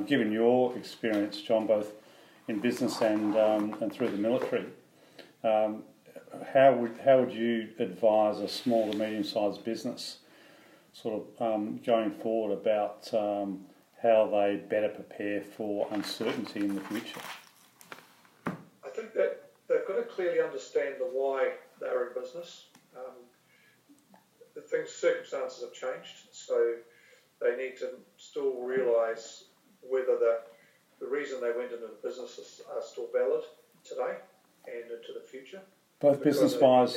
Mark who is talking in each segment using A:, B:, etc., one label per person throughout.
A: given your experience, John, both in business and through the military, how would you advise a small to medium-sized business sort of going forward about how they better prepare for uncertainty in the future?
B: I think that they've got to clearly understand the why they're in business. Circumstances have changed, so they need to still realise whether the reason they went into the business are still valid today and into the future.
A: Both business-wise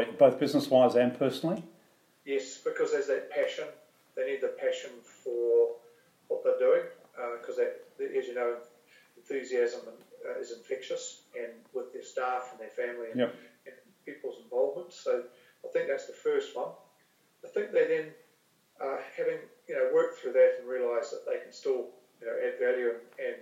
A: and personally?
B: Yes, because there's that passion. They need the passion for what they're doing, because as you know, enthusiasm is infectious, and with their staff and their family and people's involvement. So I think that's the first one. I think they then, having worked through that and realise that they can still add value and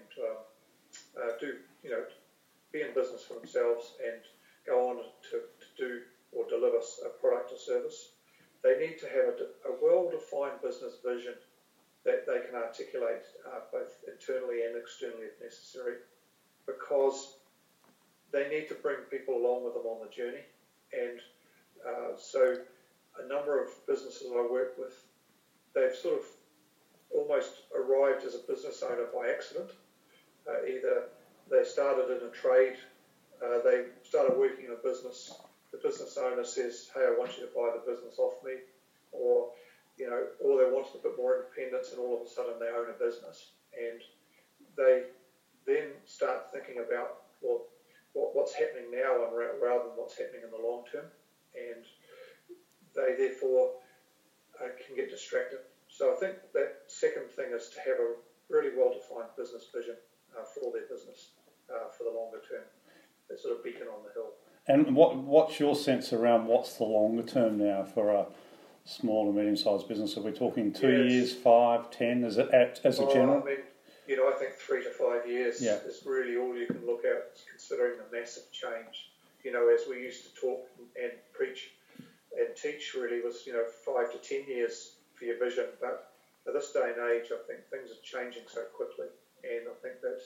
B: do be in business for themselves and go on to do or deliver a product or service. They need to have a well-defined business vision that they can articulate both internally and externally if necessary, because they need to bring people along with them on the journey. And so a number of businesses I work with, they've sort of almost arrived as a business owner by accident. Either they started in a trade, they started working in a business, the business owner says, hey, I want you to buy the business off me, or they wanted a bit more independence, and all of a sudden they own a business. And they then start thinking about, well, what's happening now rather than what's happening in the long term. And they therefore can get distracted. So I think that second thing is to have a really well-defined business vision for their business for the longer term. That sort of beacon on the hill.
A: And what's your sense around what's the longer term now for a small and medium-sized business? Are we talking 2 years, 5, 10, as a general?
B: I mean, I think 3 to 5 years is really all you can look at, considering the massive change. As we used to talk and preach and teach, really was 5 to 10 years for your vision. But at this day and age, I think things are changing so quickly, and I think that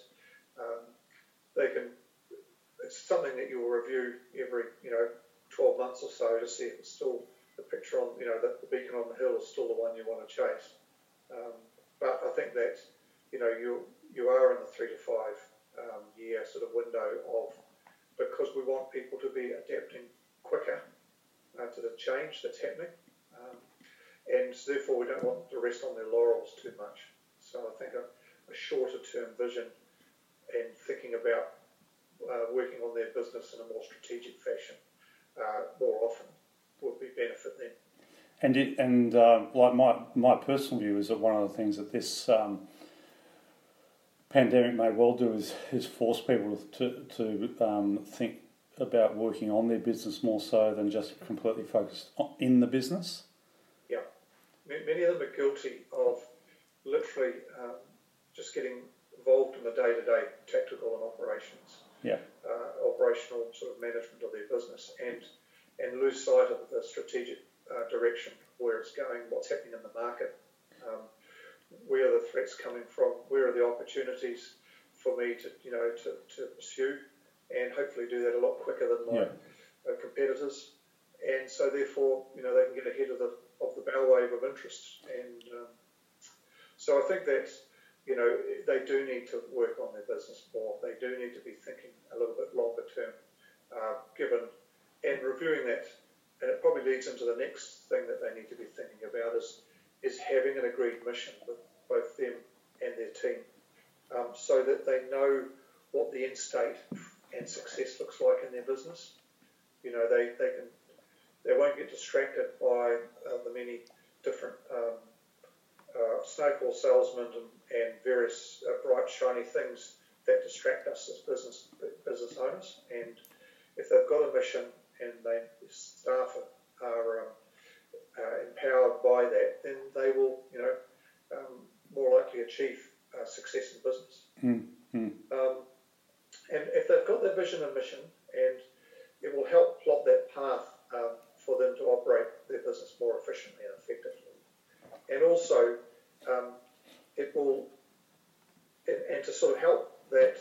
B: it's something that you'll review every 12 months or so to see if it's still the picture on that the beacon on the hill is still the one you want to chase. But I think that you are in the 3 to 5 year sort of window because we want people to be adapting quicker to the change that's happening, and therefore we don't want to rest on their laurels too much. So I think a shorter term vision and thinking about working on their business in a more strategic fashion more often would be benefit then.
A: And like my personal view is that one of the things that this pandemic may well do is force people to think about working on their business more so than just completely focused in the business.
B: Yeah, many of them are guilty of literally just getting involved in the day-to-day tactical and operational sort of management of their business, and lose sight of the strategic direction, where it's going, what's happening in the market, where are the threats coming from, where are the opportunities for me to pursue, and hopefully do that a lot quicker than my competitors. And so therefore, they can get ahead of the bow wave of interest. And so I think that they do need to work on their business more. They do need to be thinking a little bit longer term, and reviewing that. And it probably leads into the next thing that they need to be thinking about is having an agreed mission with both them and their team, so that they know what the end state and success looks like in their business. They won't get distracted by the many different snowball salesmen and various bright shiny things that distract us as business owners. And if they've got a mission and their staff are empowered by that, then they will more likely achieve success in business.
A: Mm-hmm.
B: And if they've got their vision and mission, and it will help plot that path for them to operate their business more efficiently and effectively. And also, it will, And to sort of help that,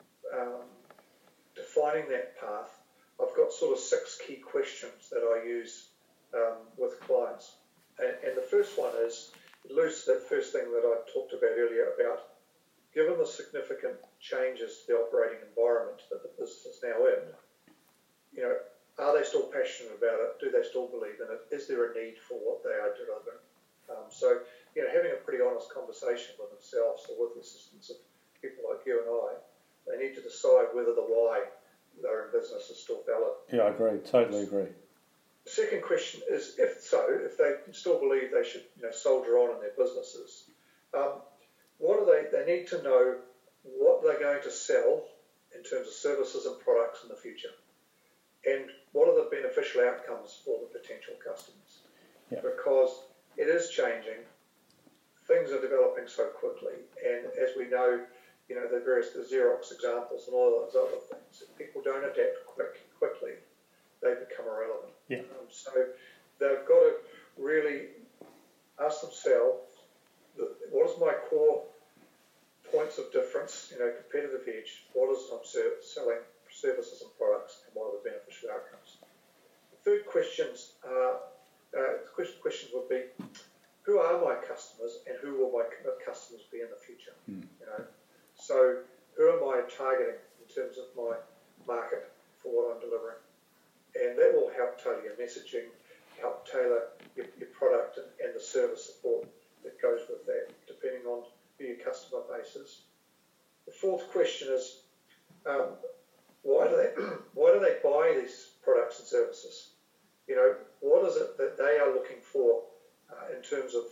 B: defining that path, I've got sort of 6 key questions that I use with clients. And the first one is, it alludes to that first thing that I talked about earlier about, given the significant changes to the operating environment that the business is now in, are they still passionate about it? Do they still believe in it? Is there a need for what they are delivering? So, having a pretty honest conversation with themselves or with the assistance of people like you and I, they need to decide whether the why they're in business is still valid.
A: Yeah, I agree. Totally agree.
B: The second question is, if they still believe they should, soldier on in their businesses, what do they need to know what they're going to sell in terms of services and products in the future, and what are the beneficial outcomes for the potential customers?
A: Yeah.
B: Because it is changing, things are developing so quickly, and as we know, the Xerox examples and all those other things, if people don't adapt quickly, they become irrelevant.
A: Yeah.
B: So they've got to really ask themselves, what is my core points of difference, competitive edge, what is I'm selling services and products, and what are the beneficial outcomes? The third questions would be, who are my customers and who will my customers be in the future? So who am I targeting in terms of my market for what I'm delivering? And that will help tailor your messaging, help tailor your product and the service support that goes with that, depending on who your customer base is. The fourth question is, why do they buy these products and services? What is it that they are looking for in terms of,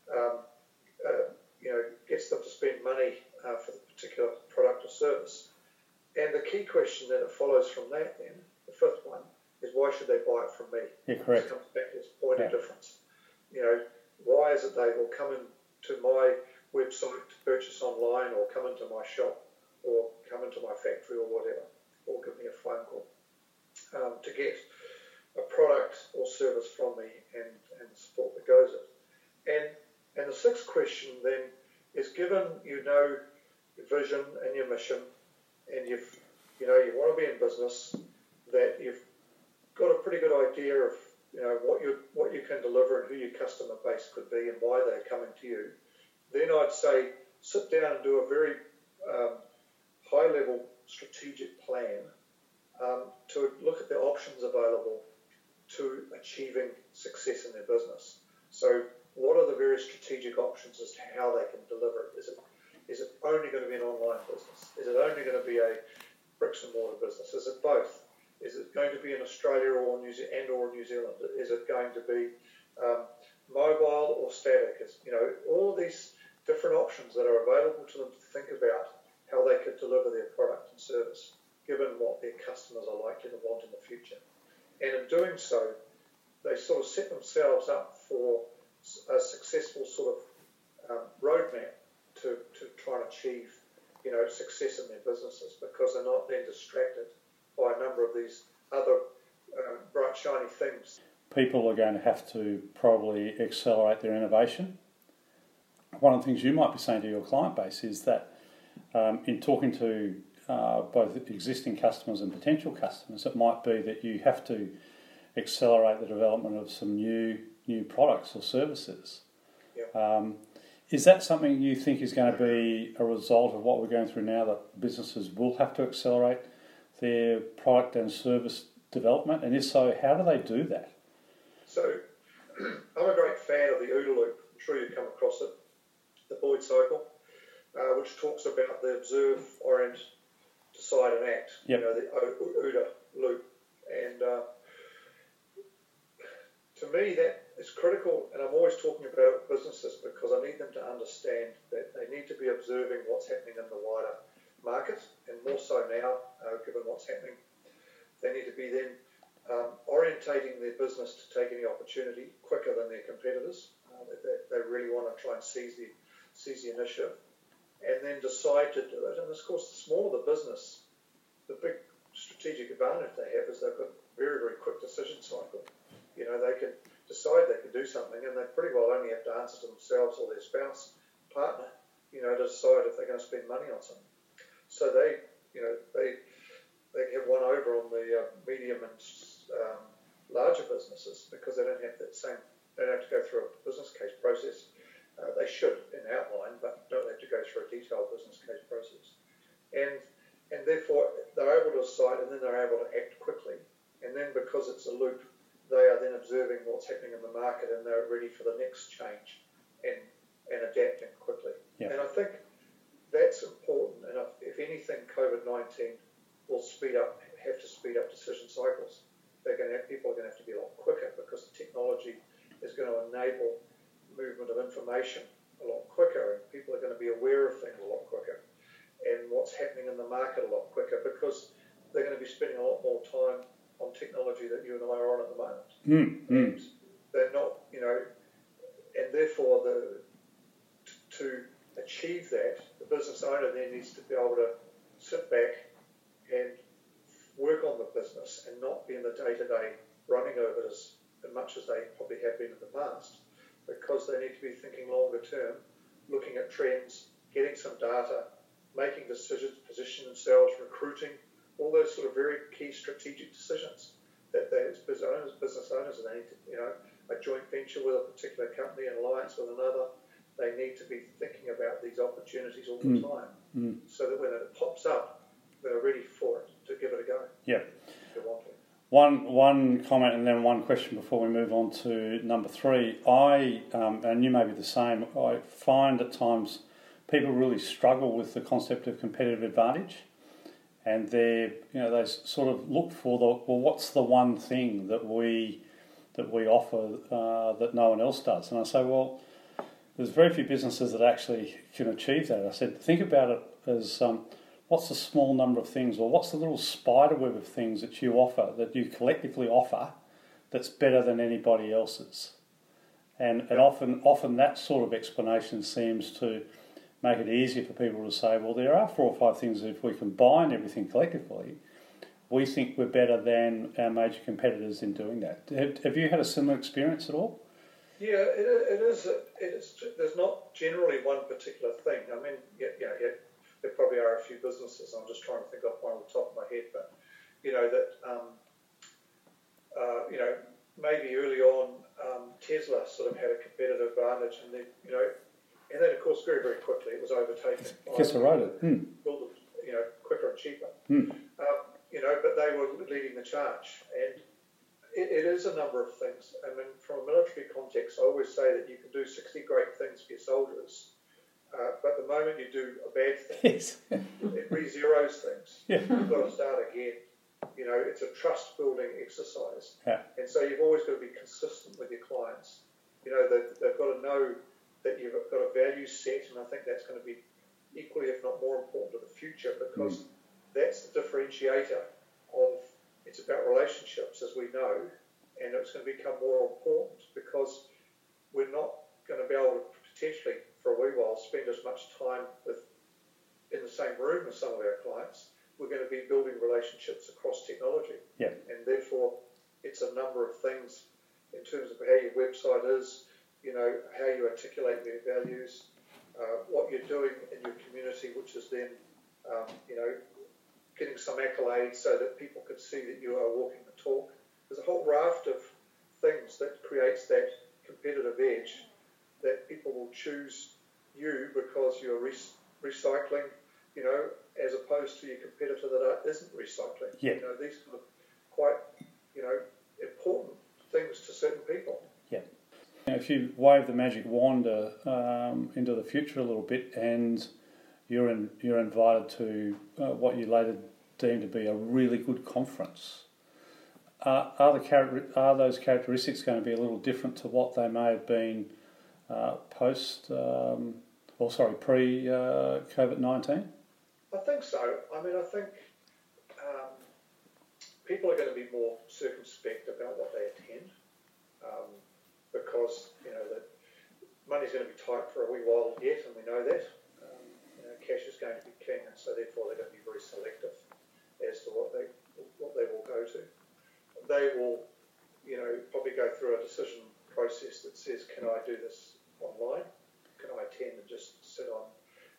B: gets them to spend money for the particular product or service? And the key question that follows from that then, the fifth one, is why should they buy it from me?
A: Yeah, correct.
B: It comes back to this point of difference. Why is it they will come into my website to purchase online, or come into my shop, or come into my factory or whatever, or give me a phone call to get a product or service from me and the support that goes it. And the sixth question then is, given your vision and your mission, and you want to be in business, that you've got a pretty good idea of what you can deliver and who your customer base could be and why they're coming to you, then I'd say sit down and do a very high-level strategic plan to look at the options available to achieving success in their business. So what are the various strategic options as to how they can deliver it? Is it only going to be an online business? Is it only going to be a bricks and mortar business? Is it both? Is it going to be in Australia or New Zealand? Is it going to be mobile or static? All of these different options that are available to them to think about how they could deliver their product and service, given what their customers are likely to want in the future. And in doing so, they sort of set themselves up for a successful sort of roadmap to try and achieve, success in their businesses, because they're not then distracted by a number of these other bright, shiny things.
A: People are going to have to probably accelerate their innovation. One of the things you might be saying to your client base is that in talking to both existing customers and potential customers, it might be that you have to accelerate the development of some new products or services.
B: Yeah.
A: Is that something you think is going to be a result of what we're going through now, that businesses will have to accelerate their product and service development? And if so, how do they do that?
B: So I'm a great fan of the OODA loop. I'm sure you've come across it, the Boyd cycle, which talks about the observe, orient, decide and act,
A: yep.
B: The OODA loop. And to me, that is critical, and I'm always talking about businesses because I need them to understand that they need to be observing what's happening in the wider market, and more so now, given what's happening. They need to be then orientating their business to take any opportunity quicker than their competitors. They really want to try and seize the initiative, and then decide to do it. And of course, the smaller the business, the big strategic advantage they have is they've got very, very quick decision cycle. They can decide they can do something, and they pretty well only have to answer to themselves or their spouse, partner, decide if they're going to spend money on something. So they have one over on the medium and larger businesses because they don't have to go through a business case process. They should in outline, but don't have to go through a detailed business case process. And therefore they're able to decide, and then they're able to act quickly. And then because it's a loop, they are then observing what's happening in the market, and they're ready for the next change and adapting quickly.
A: Yeah.
B: And I think that's important. And if anything, COVID-19 will have to speed up decision cycles. People are going to have to be a lot quicker because the technology is going to enable movement of information a lot quicker, and people are going to be aware of things a lot quicker, and what's happening in the market a lot quicker because they're going to be spending a lot more time on technology that you and I are on at the moment. And they're not, and therefore to achieve that, the business owner then needs to be able to sit back and work on the business and not be in the day-to-day running of it as much as they probably have been in the past, because they need to be thinking longer term, looking at trends, getting some data, making decisions, positioning themselves, recruiting, all those sort of very key strategic decisions that they as business owners, and they need to, a joint venture with a particular company, an alliance with another, they need to be thinking about these opportunities all the time, so that when it pops up, they're ready for it, to give it a go.
A: Yeah.
B: If they want to.
A: One comment and then one question before we move on to number 3. And you may be the same, I find at times people really struggle with the concept of competitive advantage, and they sort of look for what's the one thing that we offer that no one else does. And I say, well, there's very few businesses that actually can achieve that. I said, think about it as what's the small number of things, or what's the little spider web of things that you offer, that you collectively offer, that's better than anybody else's. And often that sort of explanation seems to make it easier for people to say, well, there are 4 or 5 things that if we combine everything collectively, we think we're better than our major competitors in doing that. Have you had a similar experience at all?
B: Yeah, it is. There's not generally one particular thing. I mean, there probably are a few businesses. I'm just trying to think off one on the top of my head, but maybe early on Tesla sort of had a competitive advantage, and then and then of course very very quickly it was overtaken.
A: Guess I wrote it.
B: Build it, quicker and cheaper. But they were leading the charge, and it is a number of things. I mean, from a military context, I always say that you can do 60 great things for your soldiers, but the moment you do a bad thing, it re-zeros things. Yeah. You've got to start again. It's a trust-building exercise.
A: Yeah.
B: And so you've always got to be consistent with your clients. They've got to know that you've got a value set, and I think that's going to be equally, if not more important to the future, because that's the differentiator of, it's about relationships, as we know, and it's going to become more important because we're not going to be able to potentially, for a wee while, spend as much time in the same room as some of our clients. We're going to be building relationships across technology.
A: Yeah.
B: And therefore, it's a number of things in terms of how your website is, how you articulate your values, what you're doing in your community, which is then, getting some accolades so that people could see that you are walking the talk. There's a whole raft of things that creates that competitive edge that people will choose you because you're recycling, as opposed to your competitor that isn't recycling.
A: Yeah.
B: These are quite, important things to certain people.
A: Yeah. If you wave the magic wand into the future a little bit, and you're invited to what you later deem to be a really good conference, are those characteristics going to be a little different to what they may have been pre-COVID-19?
B: I think so. I mean, I think people are going to be more circumspect about what they attend because, that money's going to be tight for a wee while yet, and we know that. Cash is going to be king, and so therefore they're going to be very selective as to what they will go to. They will, probably go through a decision process that says, can I do this online? Can I attend and just sit on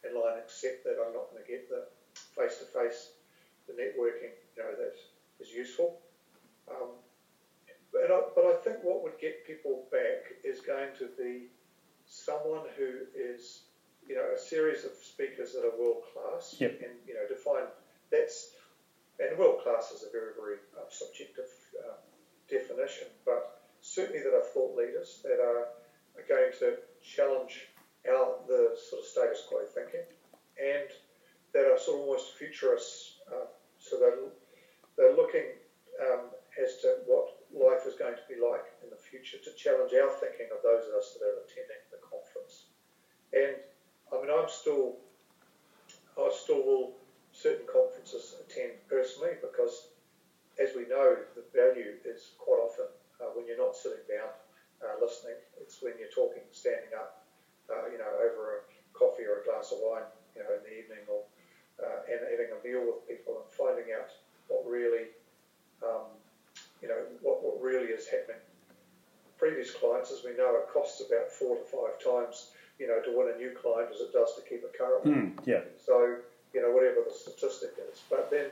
B: world class,
A: Yep.
B: and define that's, and world class is a very, very subjective definition, but certainly that are thought leaders that are going to challenge the sort of status quo thinking, and that are sort of almost futurists. So they're looking as to what life is going to be like in the future, to challenge our thinking of those of us that are attending the conference. And I mean, I still will certain conferences attend personally, because as we know, the value is quite often when you're not sitting down listening. It's when you're talking, standing up, over a coffee or a glass of wine, in the evening, or and having a meal with people and finding out what really, what really is happening. Previous clients, as we know, it costs about 4 to 5 times, to win a new client as it does to keep a current one.
A: Yeah.
B: So, whatever the statistic is. But then,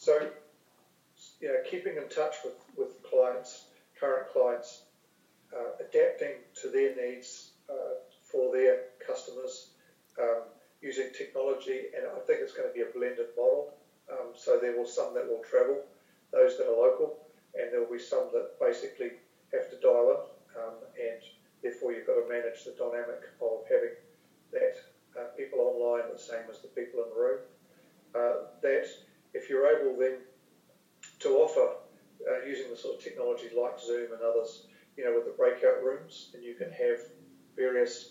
B: keeping in touch with clients, current clients, adapting to their needs for their customers, using technology, and I think it's going to be a blended model. So there will be some that will travel, those that are local, and there will be some that basically have to dial in, and therefore you've got to manage the dynamic of having that people online the same as the people in the room. That if you're able then to offer using the sort of technology like Zoom and others, with the breakout rooms, and you can have various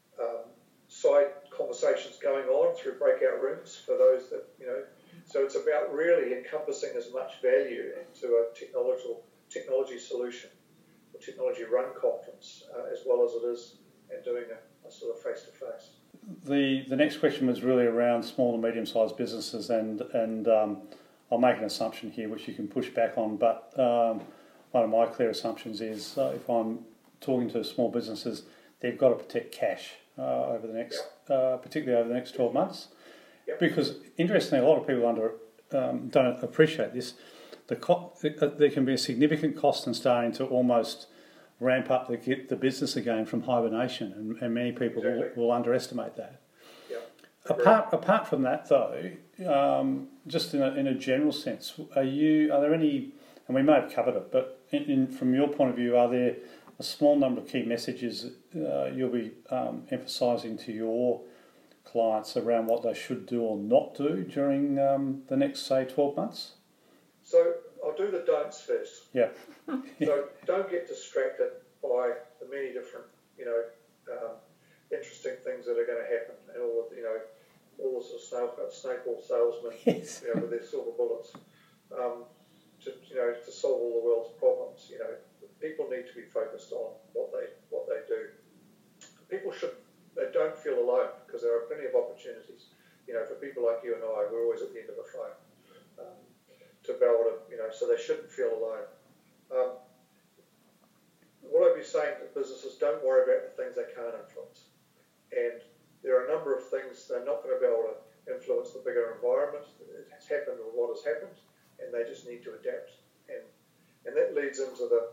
B: side conversations going on through breakout rooms for those that, so it's about really encompassing as much value into a technology solution, a technology run conference, as well as it is, and doing a sort of face-to-face.
A: The next question was really around small and medium-sized businesses, and I'll make an assumption here which you can push back on, but one of my clear assumptions is if I'm talking to small businesses, they've got to protect cash over the next, particularly over the next 12 months.
B: Yep.
A: Because interestingly, a lot of people don't appreciate this. There can be a significant cost in starting to almost ramp up the business again from hibernation, and many people will underestimate that.
B: Yeah.
A: Apart from that, though, just in a general sense, are there any? And we may have covered it, but from your point of view, are there a small number of key messages you'll be emphasising to your clients around what they should do or not do during the next, say, 12 months?
B: So I'll do the don'ts first.
A: Yeah.
B: So don't get distracted by the many different, interesting things that are going to happen, and all the sort of snake oil salesmen,
A: Yes.
B: with their silver bullets, to solve all the world's problems. People need to be focused on what they do. They don't feel alone, because there are plenty of opportunities. For people like you and I, we're always at the end of the phone to be able to, so they shouldn't feel alone. What I'd be saying to businesses, don't worry about the things they can't influence. And there are a number of things they're not going to be able to influence the bigger environment. It has happened or what has happened, and they just need to adapt. And that leads into the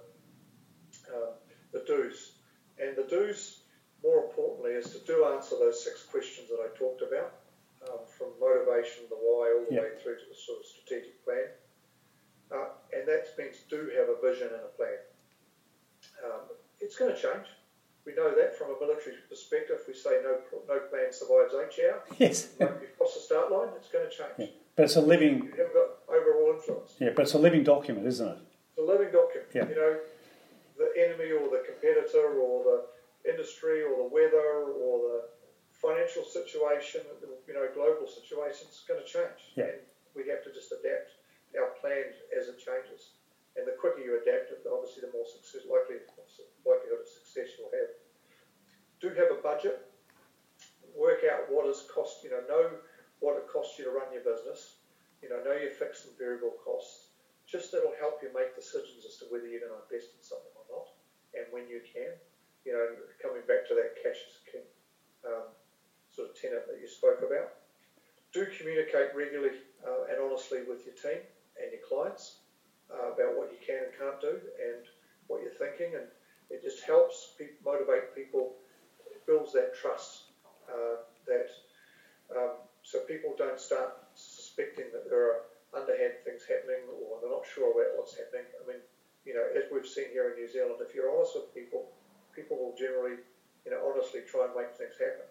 B: do's. And the do's, more importantly, is to answer those 6 questions that I talked about, from motivation, the why, all the way through to the sort of strategic plan. And that means do have a vision and a plan. It's going to change. We know that from a military perspective. We say no plan survives 8 hours.
A: Yes.
B: When you cross the start line, it's going to change.
A: Yeah. But it's a living.
B: You haven't got overall influence.
A: Yeah, but it's a living document, isn't it?
B: It's a living document.
A: Yeah.
B: The enemy or the competitor or the industry or the weather or the financial situation, global situation, it's going to change.
A: Yeah.
B: And we have to just adapt our plan as it changes. And the quicker you adapt it, obviously the more likelihood of success you'll have. Do have a budget. Work out what is cost. Know what it costs you to run your business. Know your fixed and variable costs. Just that'll help you make decisions as to whether you're going to invest in something or not, and when you can. Coming back to that cash is king sort of tenet that you spoke about. Do communicate regularly and honestly with your team and your clients about what you can and can't do and what you're thinking, and it just helps motivate people. It builds that trust so people don't start suspecting that there are underhand things happening or they're not sure about what's happening. I mean, as we've seen here in New Zealand, if you're honest with people, people will generally, honestly try and make things happen.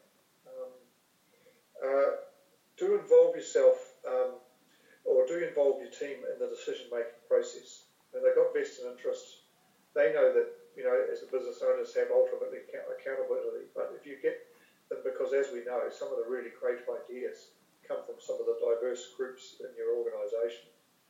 B: Do involve yourself or do involve your team in the decision-making process. And they've got vested interests. They know that, as the business owners have ultimately accountability. But if you get them, because as we know, some of the really creative ideas come from some of the diverse groups in your organisation.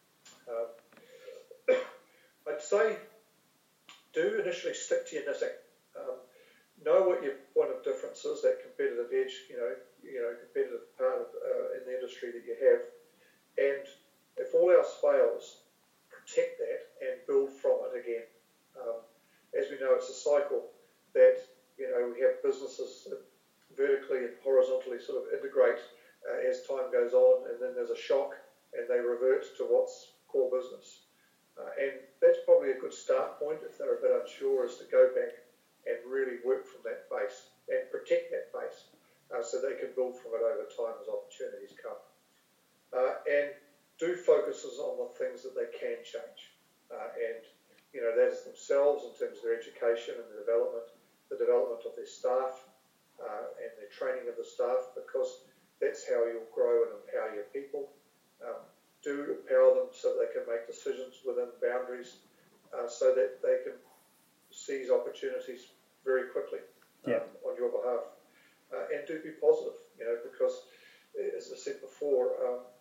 B: I'd say do initially stick to your knitting. Know what your point of difference is, that competitive edge, competitive part of, in the industry that you have. And if all else fails, protect that and build from it again. As we know, it's a cycle that, we have businesses that vertically and horizontally sort of integrate as time goes on, and then there's a shock and they revert to what's core business. And that's probably a good start point if they're a bit unsure, is to go back and really work from that base and protect that base so they can build from it over time as opportunities come. And do focuses on the things that they can change. And, that is themselves in terms of their education and the development of their staff and the training of the staff, because that's how you'll grow and empower your people. Do empower them so they can make decisions within boundaries so that they can seize opportunities very quickly on your behalf. And do be positive, because, as I said before,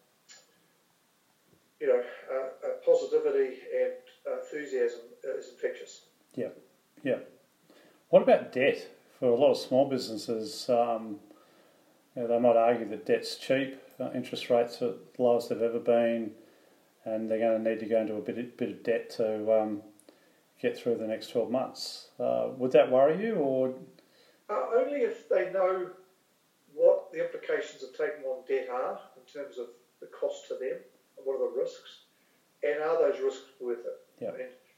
B: positivity and enthusiasm is infectious.
A: Yeah. What about debt? For a lot of small businesses, they might argue that debt's cheap, interest rates are the lowest they've ever been, and they're going to need to go into a bit of debt to get through the next 12 months. Would that worry you, or?
B: Only if they know what the implications of taking on debt are in terms of the cost to them, and what are the risks, and are those risks worth it?
A: Yeah.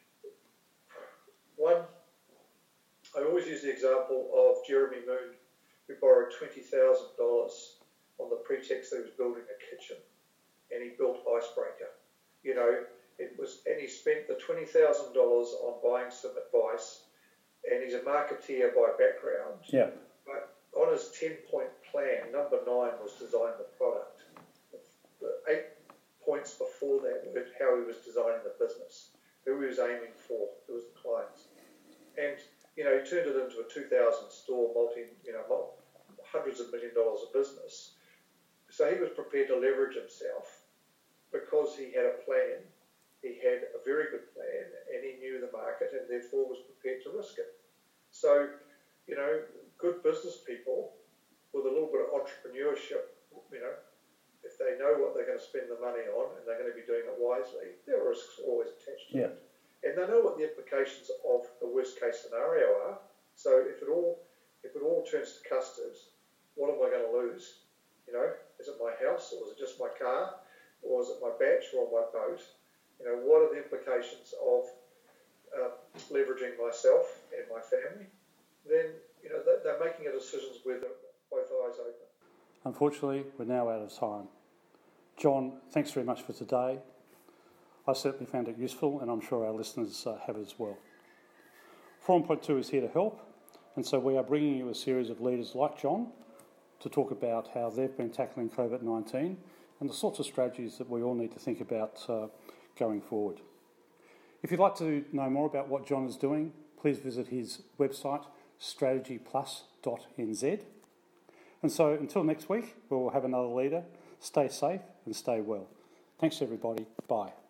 B: I always use the example of Jeremy Moon, who borrowed $20,000 on the pretext that he was building a kitchen, and he built Icebreaker. And he spent the $20,000 on buying some advice, and he's a marketeer by background.
A: Yeah.
B: But on his 10-point plan, number 9 was design the product. The 8 points before that were how he was designing the business, who he was aiming for, who was the clients. And, he turned it into a 2,000 store, hundreds of $1 million of business. So he was prepared to leverage himself because he had a plan. He had a very good plan, and he knew the market, and therefore was prepared to risk it. So, good business people with a little bit of entrepreneurship, if they know what they're going to spend the money on and they're going to be doing it wisely, there are risks always attached to it. And they know what the implications of the worst case scenario are. So if it all turns to custard, what am I going to lose? Is it my house, or is it just my car, or is it my batch or my boat? What are the implications of leveraging myself and my family? Then they're making a decisions with both eyes open.
A: Unfortunately, we're now out of time. John, thanks very much for today. I certainly found it useful, and I'm sure our listeners have as well. Forum Point 2 is here to help, and so we are bringing you a series of leaders like John to talk about how they've been tackling COVID-19 and the sorts of strategies that we all need to think about going forward. If you'd like to know more about what John is doing, please visit his website, strategyplus.nz. And so until next week, we'll have another leader. Stay safe and stay well. Thanks, everybody. Bye.